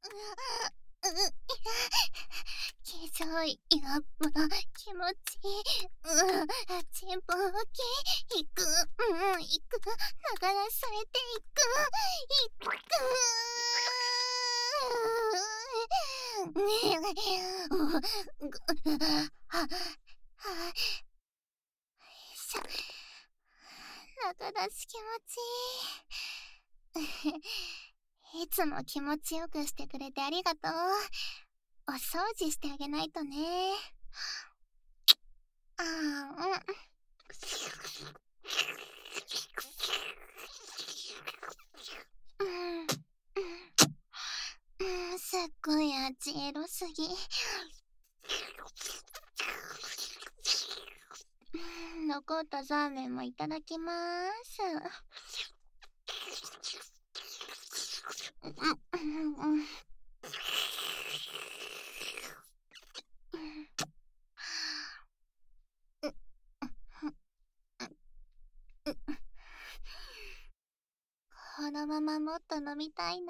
気象いやっぱ気持ちいい。あっちぼけ行く、行く、流らされていく、行く。は、は、しょ。中出し気持ちいい。いつも気持ちよくしてくれてありがとう。お掃除してあげないとね。あー、すっごい味エロすぎ。残ったザーメンもいただきまーす。このままもっと飲みたいな。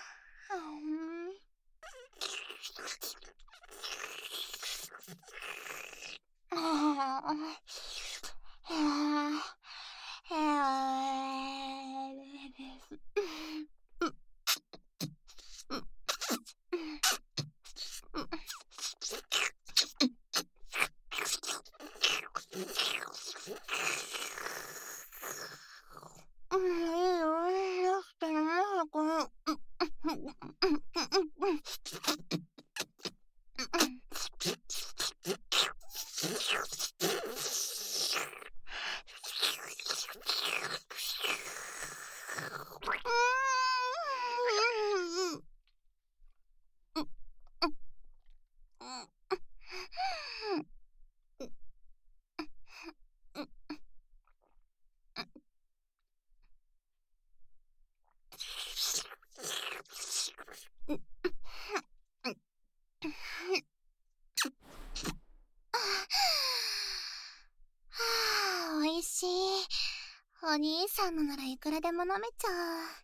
おいしい。お兄さんのならいくらでも飲めちゃ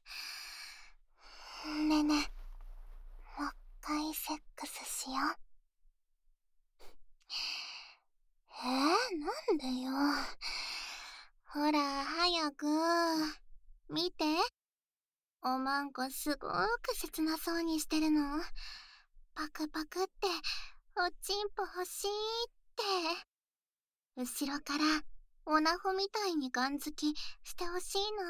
う。ねえねえ、もう一回セックスしよう。なんでよ。ほら、早く。見て。おまんこすごーく切なそうにしてるの。パクパクって、おちんぽ欲しいって。後ろから、おなほみたいにガンづきしてほしいな。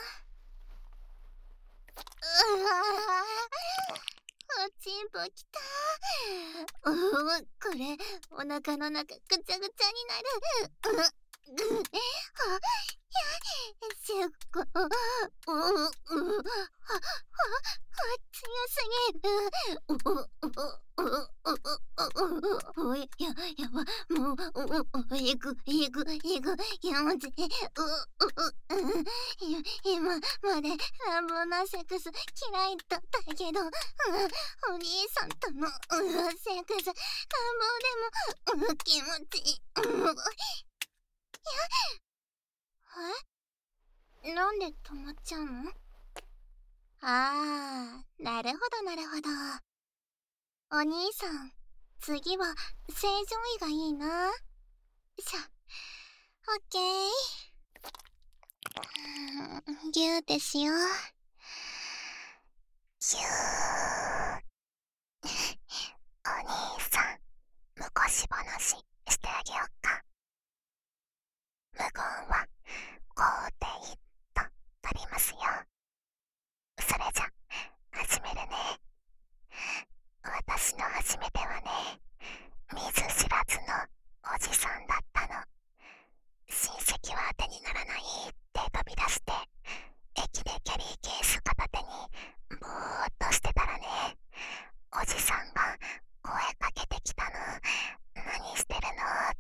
おちんぽきたー。これ、お腹の中ぐちゃぐちゃになる。すっご強すぎる。やば、もう、えぐ、やまじ、今まで乱暴なセックス嫌いだったけど、お兄さんとのセックス、乱暴でも気持ちいい。なんで止まっちゃうの？あー、なるほどなるほど。お兄さん、次は正常位がいいな。オッケー。ギューってしよう。ギュー。お兄さん、昔話してあげよっか。無言は5でいいとなりますよ。それじゃ、始めるね。私の初めてはね、見ず知らずのおじさんだったの。親戚は当てにならないって飛び出して、駅でキャリーケース片手にぼーっとしてたらね、おじさんが声かけてきたの。何してるのって。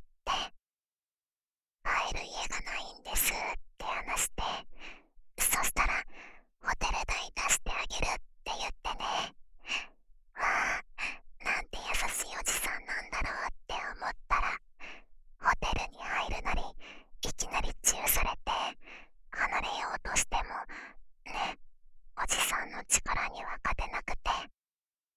入る家がないんですって話して、そしたらホテル代出してあげるって言ってね。わあ、なんて優しいおじさんなんだろうって思ったら、ホテルに入るなりいきなりチューされて、離れようとしてもね、おじさんの力には勝てなくて、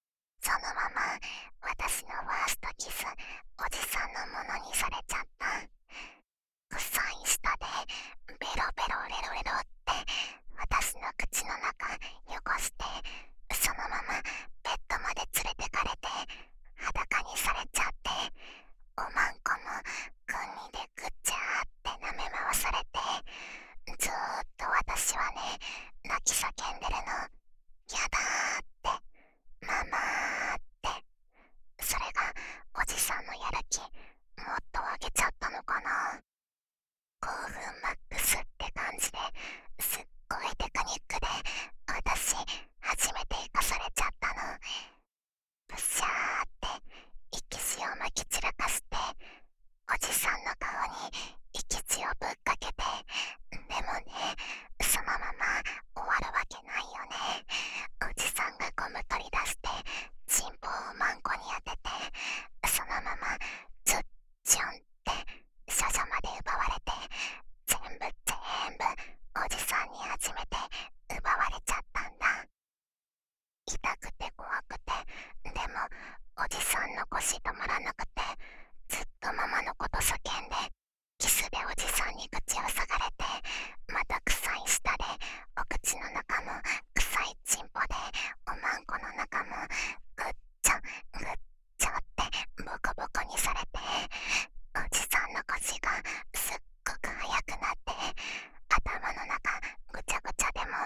そのまま私のファーストキスおじさんのものにされちゃった。臭い舌でベロベロレロレロって私の口の中汚して、そのままベッドまで連れてかれて裸にされちゃって、おまんこもグミでぐちゃーって舐め回されて、ずーっと私はね、泣き叫んでるの。やだーって、ママーって。それがおじさんのやる気もっと上げちゃったのかな。興奮マックスって感じで、すっごいテクニックで私初めて生かされちゃったの。ブシャーって息血をまき散らかして、おじさんの顔に息血をぶっかけて、でもね、そのまま終わるわけないよね。おじさんがゴム取り出してチンポをマンコに当てて、そのままズッチュンって処女まで奪われて、全部おじさんに初めて奪われちゃったんだ。痛くて怖くて、でもおじさんの腰止まらなくて、ずっとママのこと叫んで、キスでおじさんに口を塞がれて、また臭い舌でお口の中も臭いチンポでおまんこの中もぐっちゃぐっちゃってボコボコにされて、おじさんの腰がすっごく速くなって、頭の中ぐちゃぐちゃでも、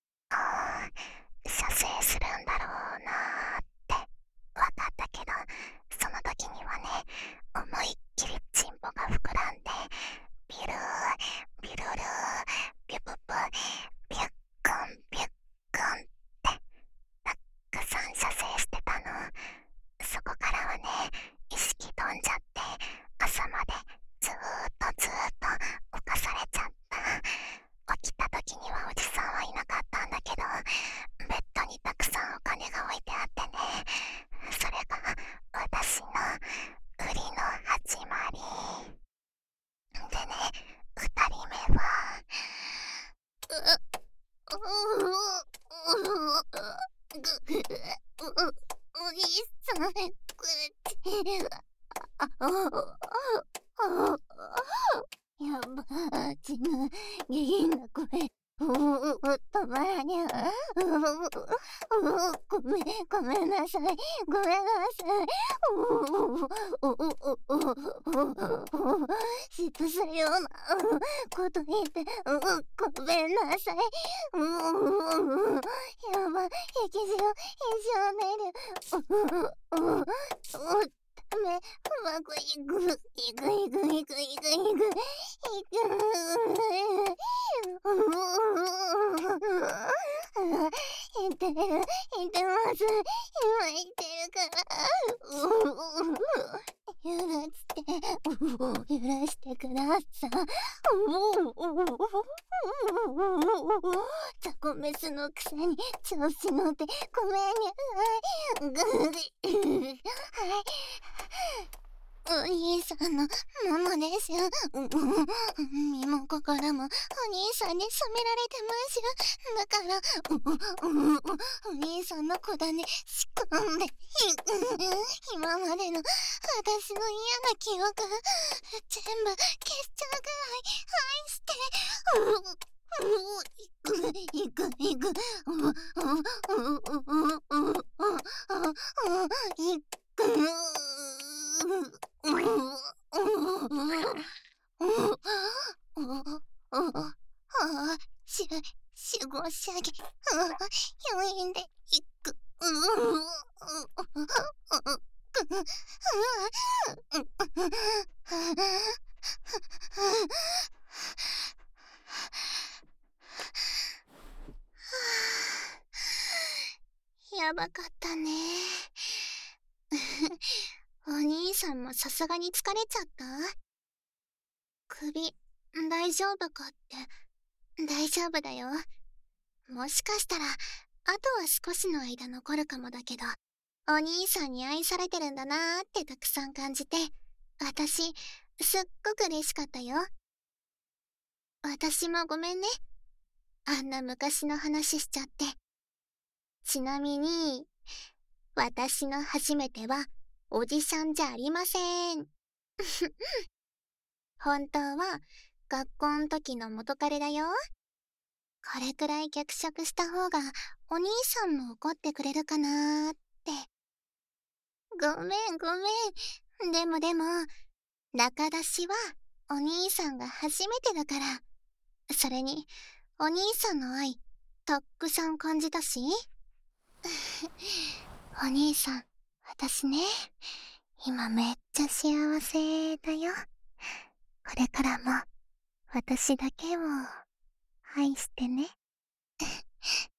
射精するんだろうなーってわかったけど、その時にはね、思いっきりチンポが膨らんで、ビルービルルービュブブビュックンビュックンってたくさん射精してたの。そこからはね、意識飛んじゃって朝までずーっと浮かされちゃった。起きた時にはおじさんはいなかったんだけど、ベッドにたくさんお金が置いてあってね、それが私の売りの始まりでね。二人目はお兄さん、これやば、ちむ、下品な声。止まらにゃ。ごめんなさい。ごめんなさい。嫉妬するようなこと言って、ごめんなさい。やば、液状、ダメ、うまくいく。言ってます。今言ってるから。許してください。ザコメスのくせに調子乗ってごめんね。はい。お兄さんのものです。身も心もお兄さんに染められてます。だから、お兄さんの子種仕込んで、今までの私の嫌な記憶全部消しちゃうぐらい愛して、行く。守護射撃、余韻で行く。やばかったね。お兄さんもさすがに疲れちゃった？首、大丈夫かって。大丈夫だよ。もしかしたら、あとは少しの間残るかもだけど、お兄さんに愛されてるんだなーってたくさん感じて、私、すっごく嬉しかったよ。私もごめんね。あんな昔の話しちゃって。ちなみに、 私の初めては、おじさんじゃありません。本当は、学校ん時の元彼だよ。これくらい脚色した方が、お兄さんも怒ってくれるかなーって。ごめんごめん。でも、仲出しは、お兄さんが初めてだから。それに、お兄さんの愛、たっくさん感じたし。お兄さん、私ね、今めっちゃ幸せだよ。これからも、私だけを愛してね。